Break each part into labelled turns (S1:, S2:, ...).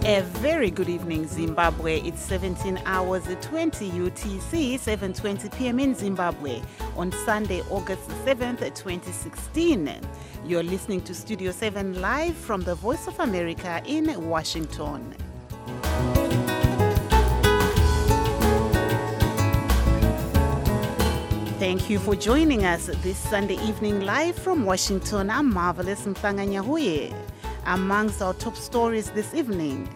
S1: A very good evening, Zimbabwe. It's 17 hours 20 UTC, 7:20 p.m. in Zimbabwe on Sunday, August 7th, 2016. You're listening to Studio 7 live from the Voice of America in Washington. Thank you for joining us this Sunday evening live from Washington. I'm Marvelous Mpanganyahuye. Amongst our top stories this evening.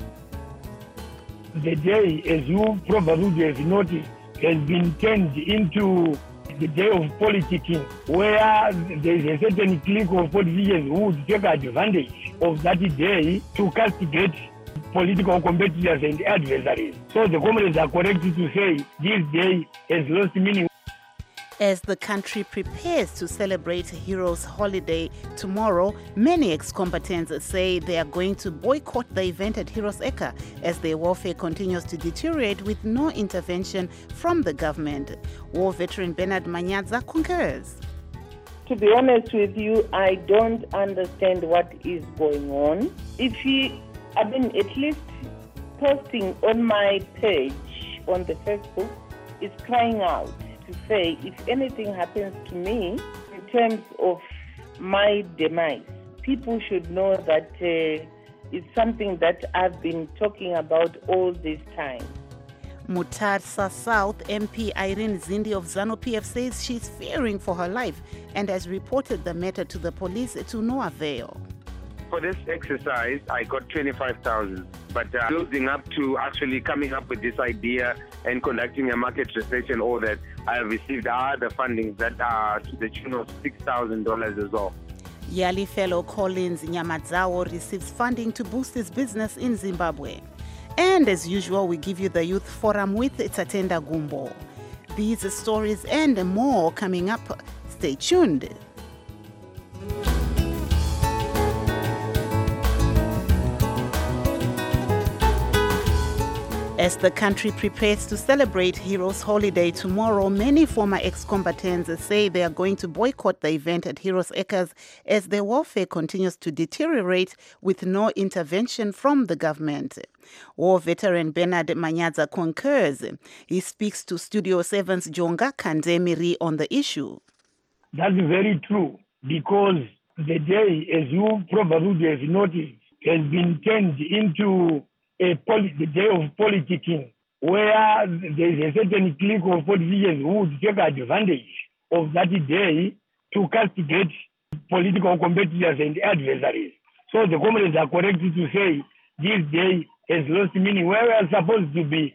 S2: The day, as you probably have noticed, has been turned into the day of politicking, where there is a certain clique of politicians who would take advantage of that day to castigate political competitors and adversaries. So the comrades are correct to say this day has lost meaning.
S1: As the country prepares to celebrate Heroes Holiday tomorrow, many ex-combatants say they are going to boycott the event at Heroes Eka as their welfare continues to deteriorate with no intervention from the government. War veteran Bernard Manyadza concurs.
S3: To be honest with you, I don't understand what is going on. At least posting on my page on the Facebook is crying out to say if anything happens to me in terms of my demise, people should know that it's something that I've been talking about all this time.
S1: Mutasa South MP Irene Zindi of ZANU-PF says she's fearing for her life and has reported the matter to the police to no avail.
S4: For this exercise, I got 25,000, but building up to actually coming up with this idea and conducting a market research and all that, I have received other fundings that are to the tune of $6,000 as well.
S1: Yali fellow Collins Nyamadzawo receives funding to boost his business in Zimbabwe. And as usual, we give you the Youth Forum with Tatenda Gumbo. These stories and more coming up. Stay tuned. As the country prepares to celebrate Heroes Holiday tomorrow, many former ex-combatants say they are going to boycott the event at Heroes Eka as their welfare continues to deteriorate with no intervention from the government. War veteran Bernard Manyadza concurs. He speaks to Studio 7's Jonga Kandemiri on the issue.
S2: That's very true, because the day, as you probably have noticed, has been turned into the day of politicking, where there is a certain clique of politicians who would take advantage of that day to castigate political competitors and adversaries. So the comrades are correct to say this day has lost meaning, where we are supposed to be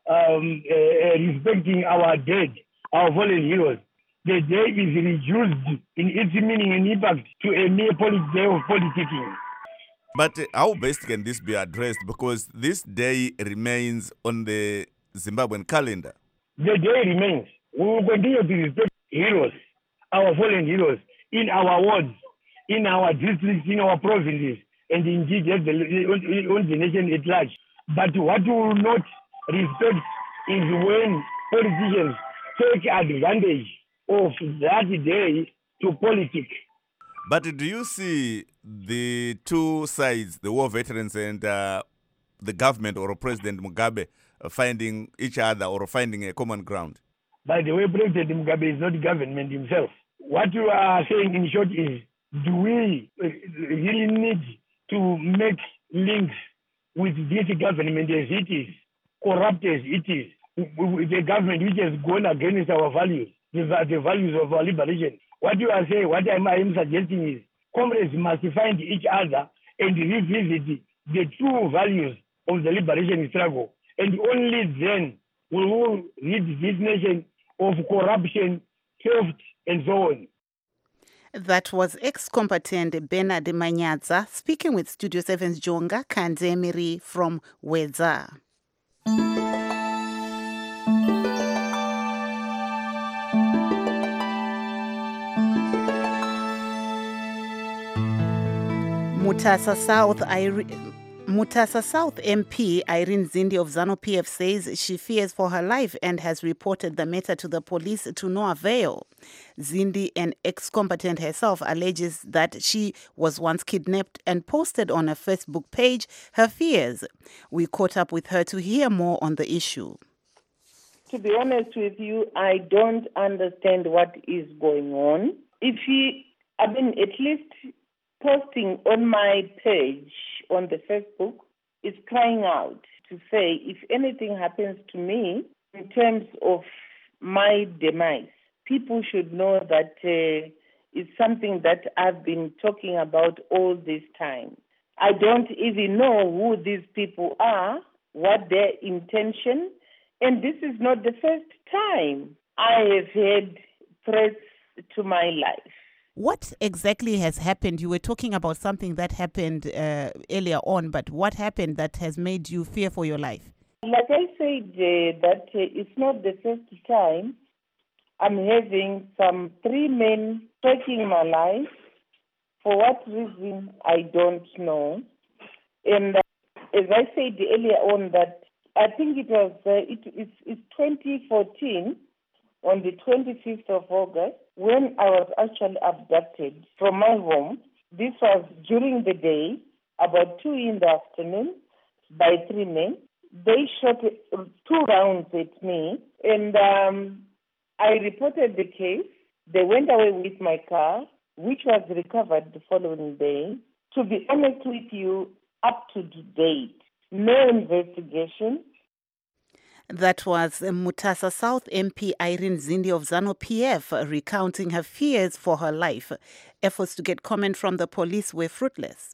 S2: respecting our dead, our fallen heroes. The day is reduced in its meaning and impact to a mere day of politicking.
S5: But how best can this be addressed? Because this day remains on the Zimbabwean calendar.
S2: The day remains. We will continue to respect heroes, our fallen heroes, in our wards, in our districts, in our provinces, and indeed on the nation at large. But what we will not respect is when politicians take advantage of that day to politics.
S5: But do you see the two sides, the war veterans and the government or President Mugabe, finding each other or finding a common ground?
S2: By the way, President Mugabe is not the government himself. What you are saying in short is, do we really need to make links with this government as it is, corrupt as it is, with a government which has gone against our values, the values of our liberation? What you are saying, what I am suggesting is, comrades must find each other and revisit the true values of the liberation struggle. And only then will we rid this nation of corruption, theft, and so on.
S1: That was ex-combatant Bernard Manyadza speaking with Studio 7's Jonga Kandemiri from Wedza. Mutasa South Mutasa South MP Irene Zindi of ZANU-PF says she fears for her life and has reported the matter to the police to no avail. Zindi, an ex-combatant herself, alleges that she was once kidnapped and posted on her Facebook page her fears. We caught up with her to hear more on the issue.
S3: To be honest with you, I don't understand what is going on. At least posting on my page on the Facebook is crying out to say if anything happens to me in terms of my demise, people should know that it's something that I've been talking about all this time. I don't even know who these people are, what their intention, and this is not the first time I have had threats to my life.
S1: What exactly has happened? You were talking about something that happened earlier on, but what happened that has made you fear for your life?
S3: Like I said, that it's not the first time I'm having some 3 men taking my life. For what reason, I don't know. And as I said earlier on, that I think it was it's 2014, on the 25th of August, when I was actually abducted from my home. This was during the day, about 2 in the afternoon, by 3 men. They shot 2 rounds at me, and I reported the case. They went away with my car, which was recovered the following day. To be honest with you, up to date, no investigation.
S1: That was Mutasa South MP Irene Zindi of ZANU-PF recounting her fears for her life. Efforts to get comment from the police were fruitless.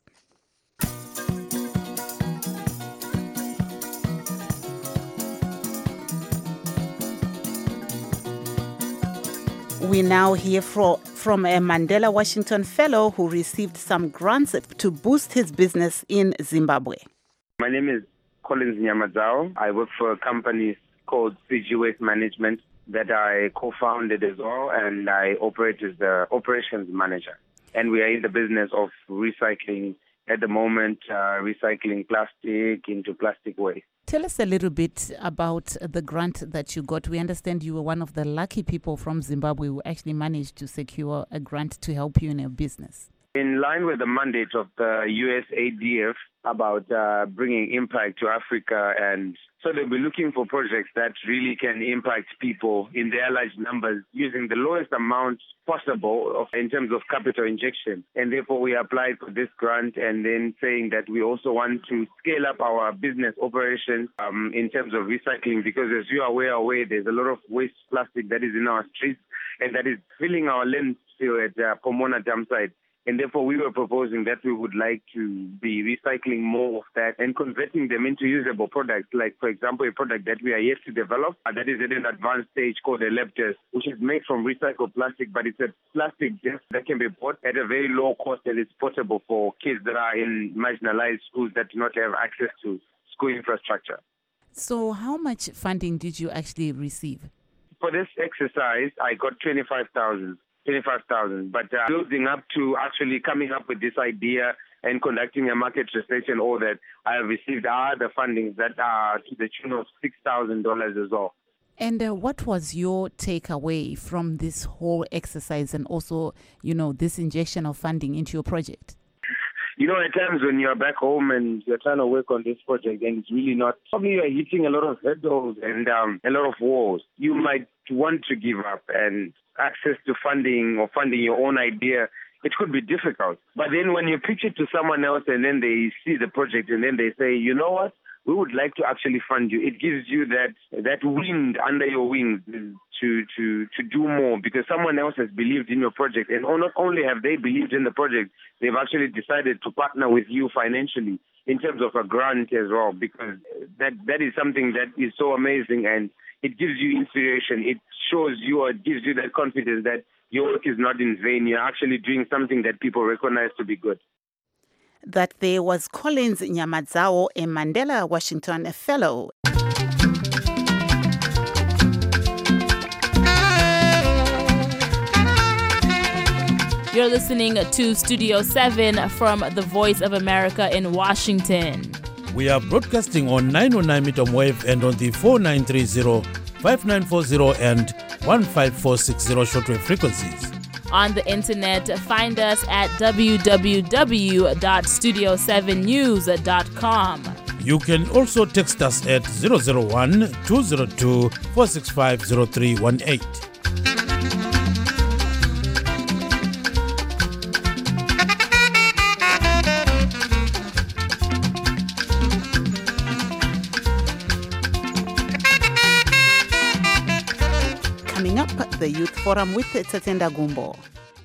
S1: We now hear from a Mandela Washington fellow who received some grants to boost his business in Zimbabwe.
S4: My name is Collins Nyamadzao. I work for a company called CG Waste Management that I co-founded as well, and I operate as the operations manager. And we are in the business of recycling at the moment, recycling plastic into plastic waste.
S1: Tell us a little bit about the grant that you got. We understand you were one of the lucky people from Zimbabwe who actually managed to secure a grant to help you in your business.
S4: In line with the mandate of the USAID about bringing impact to Africa, and so they'll be looking for projects that really can impact people in their large numbers using the lowest amount possible in terms of capital injection. And therefore we applied for this grant, and then saying that we also want to scale up our business operations in terms of recycling, because as you are aware, there's a lot of waste plastic that is in our streets and that is filling our landfill at Pomona Dam site. And therefore, we were proposing that we would like to be recycling more of that and converting them into usable products. Like, for example, a product that we are yet to develop that is at an advanced stage called a lab test, which is made from recycled plastic, but it's a plastic that can be bought at a very low cost and it's portable for kids that are in marginalized schools that do not have access to school infrastructure.
S1: So how much funding did you actually receive?
S4: For this exercise, I got 25,000. But building up to actually coming up with this idea and conducting a market research and all that, I have received other fundings that are to the tune of $6,000 as well.
S1: And what was your takeaway from this whole exercise and also, this injection of funding into your project?
S4: At times when you're back home and you're trying to work on this project and it's really not, probably you're hitting a lot of hurdles and a lot of walls, you might want to give up, and access to funding or funding your own idea, it could be difficult. But then when you pitch it to someone else and then they see the project and then they say, you know what, we would like to actually fund you. It gives you that wind under your wings to do more, because someone else has believed in your project. And not only have they believed in the project, they've actually decided to partner with you financially in terms of a grant as well, because that is something that is so amazing, and it gives you inspiration. It shows you, or it gives you that confidence that your work is not in vain. You're actually doing something that people recognize to be good.
S1: That there was Collins Nyamadzao, a Mandela Washington fellow.
S6: You're listening to Studio 7 from the Voice of America in Washington. We are broadcasting on 909 medium wave and on the 4930, 5940 and 15460 shortwave frequencies.
S7: On the internet, find us at www.studio7news.com.
S6: You can also text us at 001-202-465-0318.
S1: Coming up, the Youth Forum with Tsetsenda Gumbo.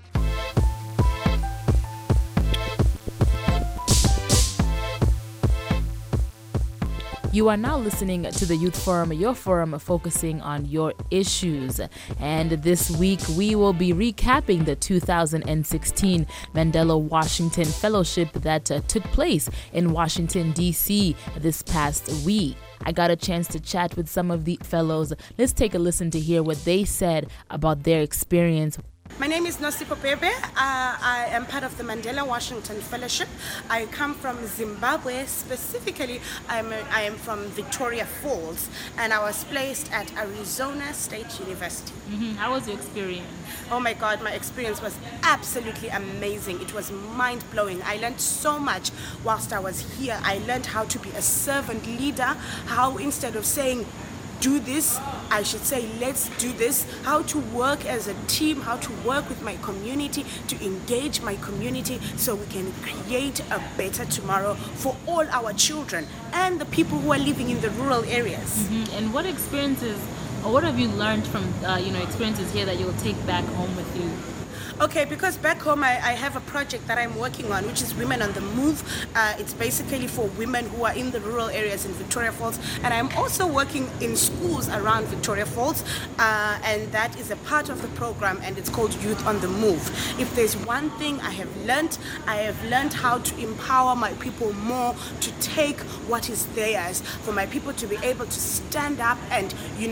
S7: You are now listening to the Youth Forum, your forum focusing on your issues. And this week, we will be recapping the 2016 Mandela Washington Fellowship that took place in Washington, D.C. this past week. I got a chance to chat with some of the fellows. Let's take a listen to hear what they said about their experience.
S8: My name is Nosipho Pepe. I am part of the Mandela Washington Fellowship. I come from Zimbabwe. Specifically, I am from Victoria Falls, and I was placed at Arizona State University.
S7: How was your experience?
S8: Oh my God, my experience was absolutely amazing. It was mind-blowing. I learned so much whilst I was here. I learned how to be a servant leader, how instead of saying, do this, I should say, let's do this, how to work as a team, how to work with my community, to engage my community so we can create a better tomorrow for all our children and the people who are living in the rural areas.
S7: And what experiences, or what have you learned from experiences here that you'll take back home with you?
S8: Okay, because back home I have a project that I'm working on, which is Women on the Move. It's basically for women who are in the rural areas in Victoria Falls. And I'm also working in schools around Victoria Falls. And that is a part of the program, and it's called Youth on the Move. If there's one thing I have learned how to empower my people more, to take what is theirs, for my people to be able to stand up and,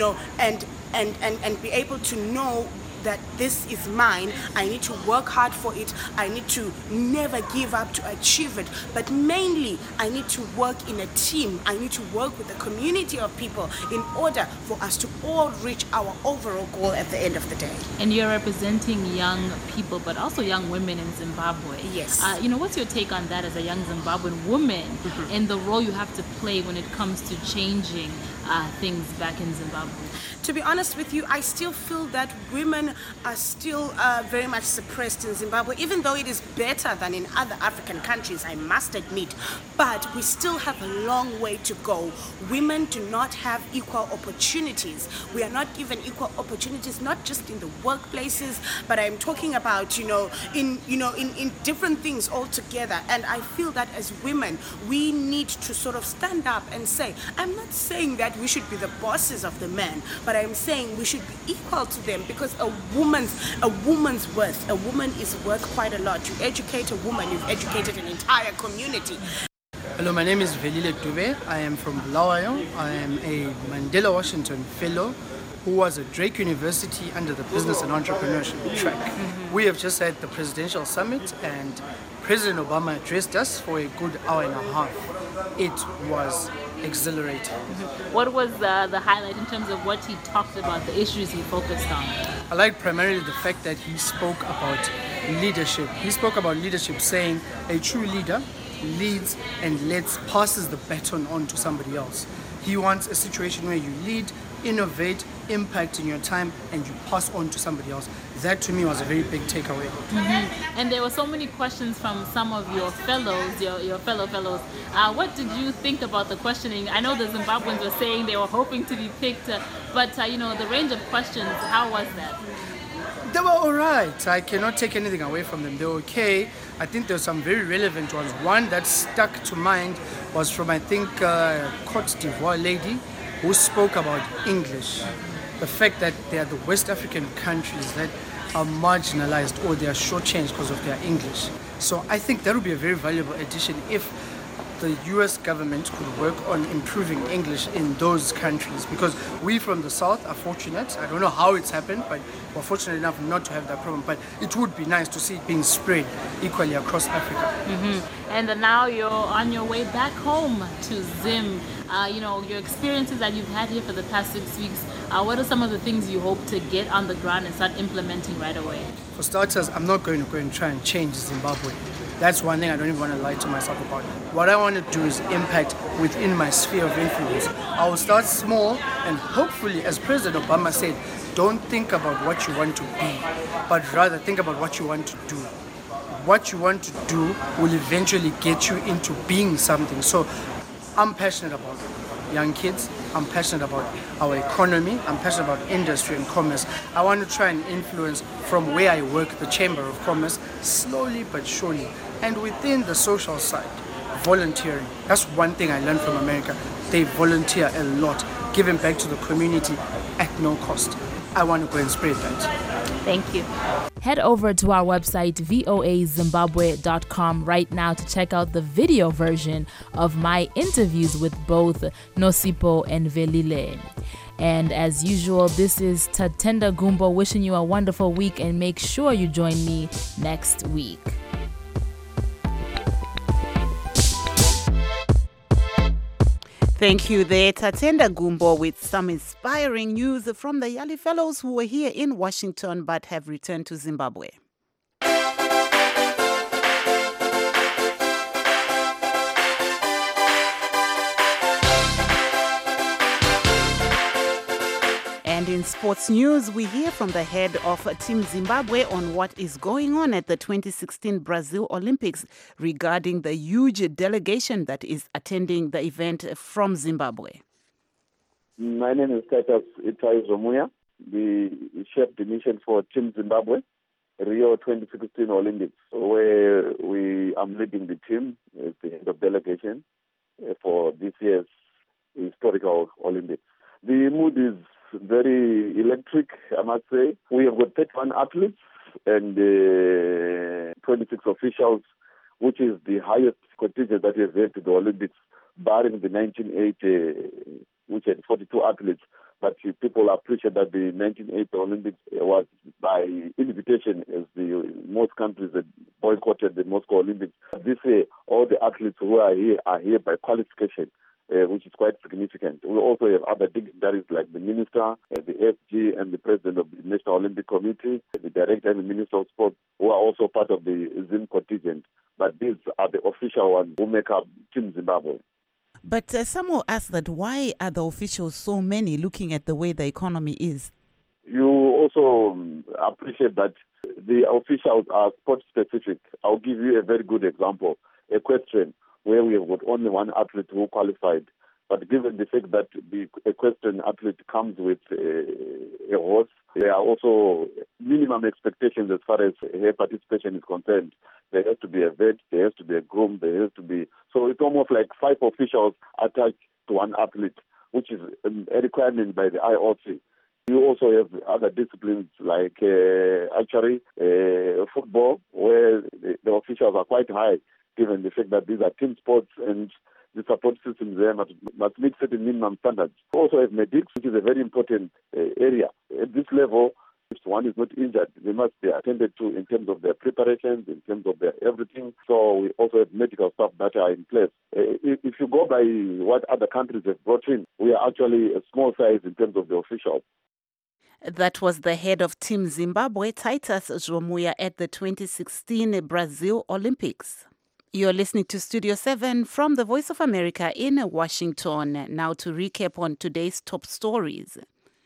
S8: and be able to know that this is mine. I need to work hard for it. I need to never give up to achieve it. But mainly, I need to work in a team. I need to work with a community of people in order for us to all reach our overall goal at the end of the day.
S7: And you're representing young people, but also young women in Zimbabwe.
S8: Yes.
S7: What's your take on that as a young Zimbabwean woman and the role you have to play when it comes to changing things back in Zimbabwe?
S8: To be honest with you, I still feel that women are still very much suppressed in Zimbabwe, even though it is better than in other African countries, I must admit. But we still have a long way to go. Women do not have equal opportunities. We are not given equal opportunities, not just in the workplaces, but I'm talking about, in different things altogether. And I feel that as women, we need to sort of stand up and say, I'm not saying that we should be the bosses of the men, but I'm saying we should be equal to them, because a woman is worth quite a lot. You educate a woman, you've educated an entire community.
S9: Hello, my name is Velile Dube. I am from Bulawayo. I am a Mandela Washington Fellow who was at Drake University under the Business and Entrepreneurship track. We have just had the Presidential Summit, and President Obama addressed us for a good hour and a half. It was exhilarating.
S7: What was the highlight in terms of what he talked about, the issues he focused on?
S9: I like primarily the fact that he spoke about leadership. He spoke about leadership, saying a true leader leads and passes the baton on to somebody else. He wants a situation where you lead, innovate, impact in your time, and you pass on to somebody else. That to me was a very big takeaway.
S7: And there were so many questions from some of your fellows, your fellow fellows. What did you think about the questioning? I know the Zimbabweans were saying they were hoping to be picked, but the range of questions, how was that?
S9: They were all right. I cannot take anything away from them. They were okay. I think there were some very relevant ones. One that stuck to mind was from, I think, Côte d'Ivoire lady who spoke about English. The fact that they are the West African countries that are marginalized or they are shortchanged because of their English. So I think that would be a very valuable addition if the US government could work on improving English in those countries, because we from the South are fortunate. I don't know how it's happened, but we're fortunate enough not to have that problem. But it would be nice to see it being spread equally across Africa.
S7: And now you're on your way back home to Zim. Your experiences that you've had here for the past 6 weeks, what are some of the things you hope to get on the ground and start implementing right away?
S9: For starters, I'm not going to go and try and change Zimbabwe. That's one thing I don't even want to lie to myself about. What I want to do is impact within my sphere of influence. I will start small, and hopefully, as President Obama said, don't think about what you want to be, but rather think about what you want to do. What you want to do will eventually get you into being something. So I'm passionate about young kids. I'm passionate about our economy. I'm passionate about industry and commerce. I want to try and influence from where I work, the Chamber of Commerce, slowly but surely. And within the social side, volunteering. That's one thing I learned from America. They volunteer a lot, giving back to the community at no cost. I want to go and spread that.
S7: Thank you. Head over to our website, voazimbabwe.com, right now to check out the video version of my interviews with both Nosipho and Velile. And as usual, this is Tatenda Gumbo wishing you a wonderful week, and make sure you join me next week.
S1: Thank you there, Tatenda Gumbo, with some inspiring news from the Yali Fellows who were here in Washington but have returned to Zimbabwe. And in sports news, we hear from the head of Team Zimbabwe on what is going on at the 2016 Brazil Olympics regarding the huge delegation that is attending the event from Zimbabwe.
S10: My name is Titus Itai Zomuya, the chef de mission for Team Zimbabwe, Rio 2016 Olympics, where I'm leading the team as the head of delegation for this year's historical Olympics. The mood is very electric, I must say. We have got 31 athletes and 26 officials, which is the highest contingent that has led to the Olympics, barring the 1980, which had 42 athletes. But people appreciate that the 1980 Olympics was by invitation, as the most countries that boycotted the Moscow Olympics. This year, all the athletes who are here by qualification, which is quite significant. We also have other dignitaries like the minister, the FG, and the president of the National Olympic Committee, the director and the minister of sport, who are also part of the Zim contingent. But these are the official ones who make up Team Zimbabwe.
S1: But some will ask that why are the officials so many, looking at the way the economy is?
S10: You also appreciate that the officials are sport-specific. I'll give you a very good example. Equestrian, where we have got only one athlete who qualified. But given the fact that the equestrian athlete comes with a horse, there are also minimum expectations as far as her participation is concerned. There has to be a vet, there has to be a groom, there has to be... So it's almost like 5 officials attached to one athlete, which is a requirement by the IOC. You also have other disciplines like archery, football, where the officials are quite high, given the fact that these are team sports and the support systems there must meet certain minimum standards. We also have medics, which is a very important area. At this level, if one is not injured, they must be attended to in terms of their preparations, in terms of their everything. So we also have medical staff that are in place. If you go by what other countries have brought in, we are actually a small size in terms of the officials.
S1: That was the head of Team Zimbabwe, Titus Zomuya, at the 2016 Brazil Olympics. You're listening to Studio 7 from the Voice of America in Washington. Now to recap on today's top stories.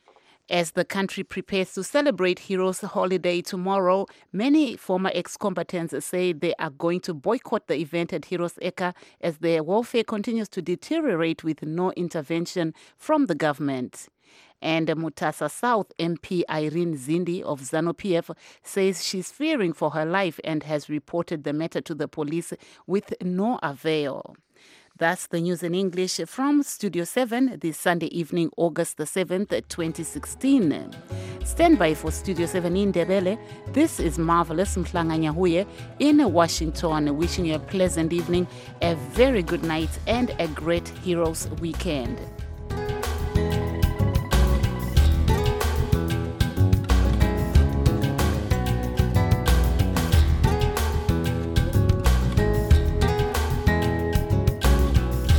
S1: As the country prepares to celebrate Heroes Holiday tomorrow, many former ex-combatants say they are going to boycott the event at Heroes Eka as their welfare continues to deteriorate with no intervention from the government. And Mutasa South MP Irene Zindi of ZANU-PF says she's fearing for her life and has reported the matter to the police with no avail. That's the news in English from Studio 7 this Sunday evening, August the 7th, 2016. Stand by for Studio 7 in Ndebele. This is Marvelous Mhlanga Nyahuye in Washington, wishing you a pleasant evening, a very good night, and a great Heroes Weekend.